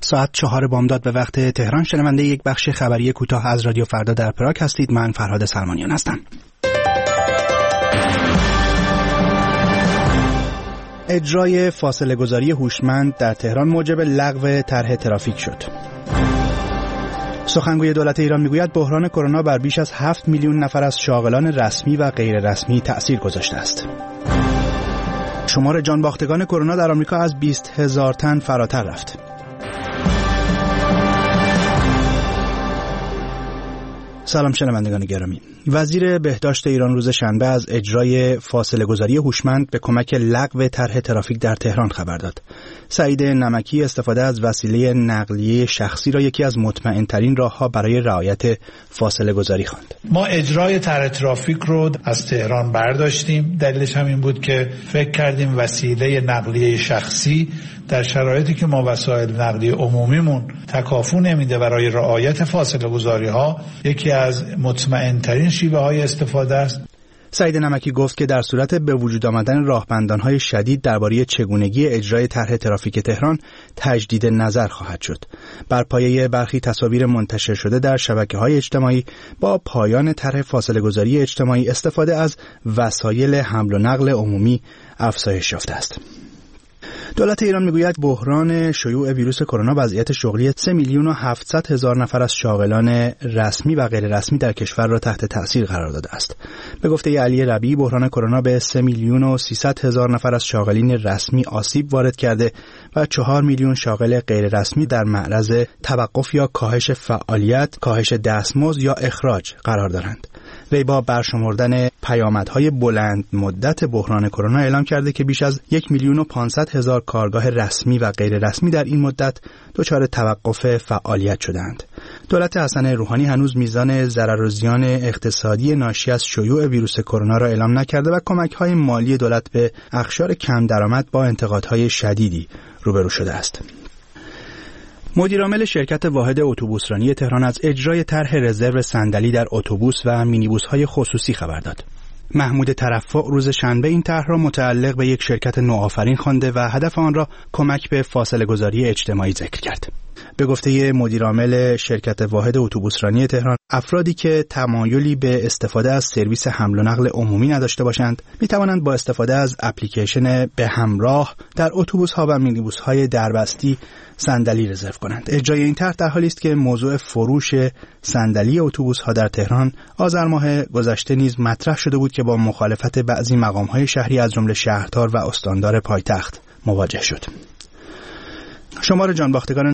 ساعت 4 بامداد به وقت تهران شنونده یک بخش خبری کوتاه از رادیو فردا در پراگ هستید. من فرهاد سلمانیان هستم. اجرای فاصله گذاری هوشمند در تهران موجب لغو طرح ترافیک شد. سخنگوی دولت ایران میگوید بحران کرونا بر بیش از 7 میلیون نفر از شاغلان رسمی و غیر رسمی تأثیر گذاشته است. شمار جانباختگان کرونا در آمریکا از 20,000 تن فراتر رفت. سلام شنوندگان گرامی. وزیر بهداشت ایران روز شنبه از اجرای فاصله گذاری هوشمند به کمک لغو طرح ترافیک در تهران خبر داد. سعید نمکی استفاده از وسیله نقلیه شخصی را یکی از مطمئن‌ترین راه‌ها برای رعایت فاصله گذاری خواند. ما اجرای طرح ترافیک رو از تهران برداشتیم. دلیلش هم این بود که فکر کردیم وسیله نقلیه شخصی در شرایطی که ما وسایل نقلیه عمومیمون تکافو نمیده برای رعایت فاصله گذاری‌ها یکی از مطمئن‌ترین شیوه‌های استفاده است. سعید نمکی گفت که در صورت به وجود آمدن راهبندان‌های شدید درباره چگونگی اجرای طرح ترافیک تهران تجدید نظر خواهد شد. بر پایه برخی تصاویر منتشر شده در شبکه‌های اجتماعی با پایان طرح فاصله‌گذاری اجتماعی استفاده از وسایل حمل و نقل عمومی افزایش یافته است. دولت ایران میگوید بحران شیوع ویروس کرونا وضعیت شغلی 3,700,000 نفر از شاغلان رسمی و غیر رسمی در کشور را تحت تأثیر قرار داده است. به گفته علی ربیعی بحران کرونا به 3,300,000 نفر از شاغلین رسمی آسیب وارد کرده و 4 میلیون شاغل غیر رسمی در معرض توقف یا کاهش فعالیت، کاهش دستمزد یا اخراج قرار دارند. وی با برشمردن پیامدهای بلند مدت بحران کرونا اعلام کرده که بیش از 1,500,000 کارگاه رسمی و غیر رسمی در این مدت دچار توقف فعالیت شدند. دولت حسن روحانی هنوز میزان ضرر و زیان اقتصادی ناشی از شیوع ویروس کرونا را اعلام نکرده و کمک‌های مالی دولت به اقشار کم درآمد با انتقادهای شدیدی روبرو شده است. مدیرعامل شرکت واحد اتوبوسرانی تهران از اجرای طرح رزرو صندلی در اتوبوس و مینیبوس‌های خصوصی خبر داد. محمود ترفع روز شنبه این طرح را متعلق به یک شرکت نوآفرین خوانده و هدف آن را کمک به فاصله گذاری اجتماعی ذکر کرد. به گفته مدیرعامل شرکت واحد اتوبوسرانی تهران، افرادی که تمایلی به استفاده از سرویس حمل و نقل عمومی نداشته باشند، می توانند با استفاده از اپلیکیشن به همراه در اتوبوس‌ها و مینیبوس‌های دربستی صندلی رزرو کنند. اجرای این طرح در حالی است که موضوع فروش صندلی اتوبوس‌ها در تهران آذر ماه گذشته نیز مطرح شده بود که با مخالفت بعضی مقام‌های شهری از جمله شهردار و استاندار پایتخت مواجه شد. شمار جانباختگان